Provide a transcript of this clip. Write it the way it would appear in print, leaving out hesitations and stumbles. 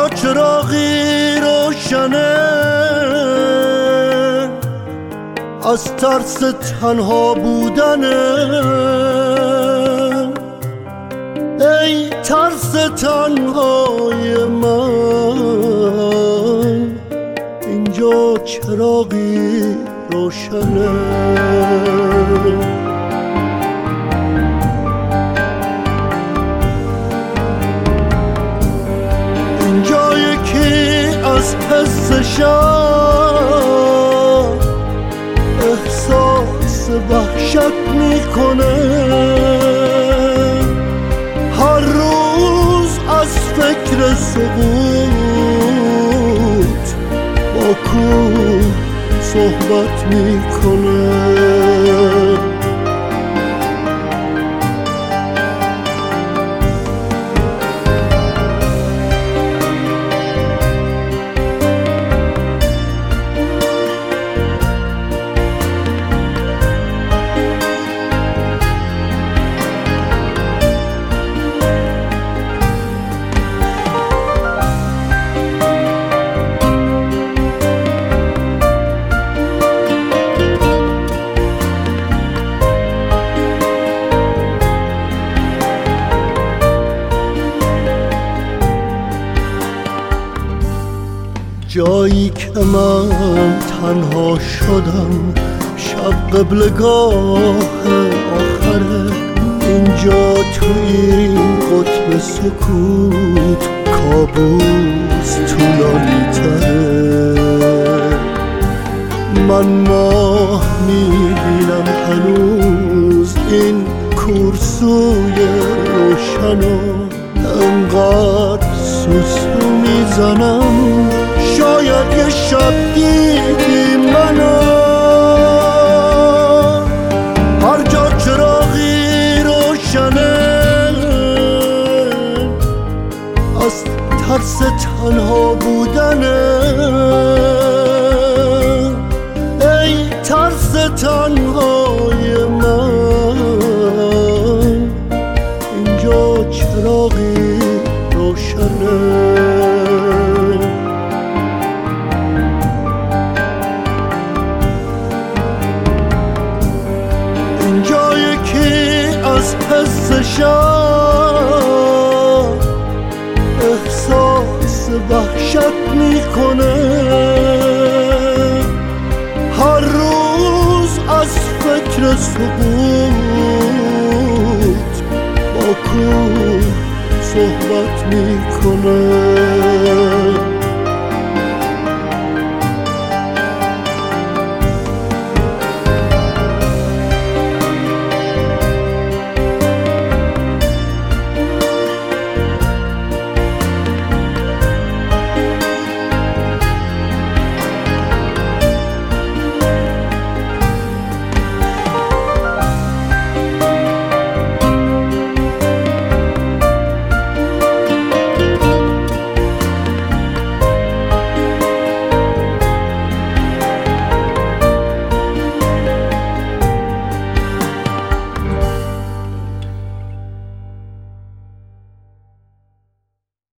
چراغی روشنه از ترس تنها بودنه، ای ترس تنهای من، اینجا چراغی روشنه. اینجا یکی از حس شب احساس وحشت میکنه، هر روز از فکر سقوط با کوه صحبت میکنه. جایی که من تنها شدم، شب قبلگاه آخره، اینجا تو این قطب سکوت کابوس طولانی تره. من ماه میبینم هنوز این کورسوی روشنو، انقدر سوسو میزنم شاید یه شب دیدی منو. هر جا چراغی روشنه از ترس تنها بودنه، ای ترس تنهای من، اینجا چراغی روشنه. اینجا یکی از حس شب احساس وحشت میکنه، هر روز از فکر سقوط با کوه صحبت میکنه.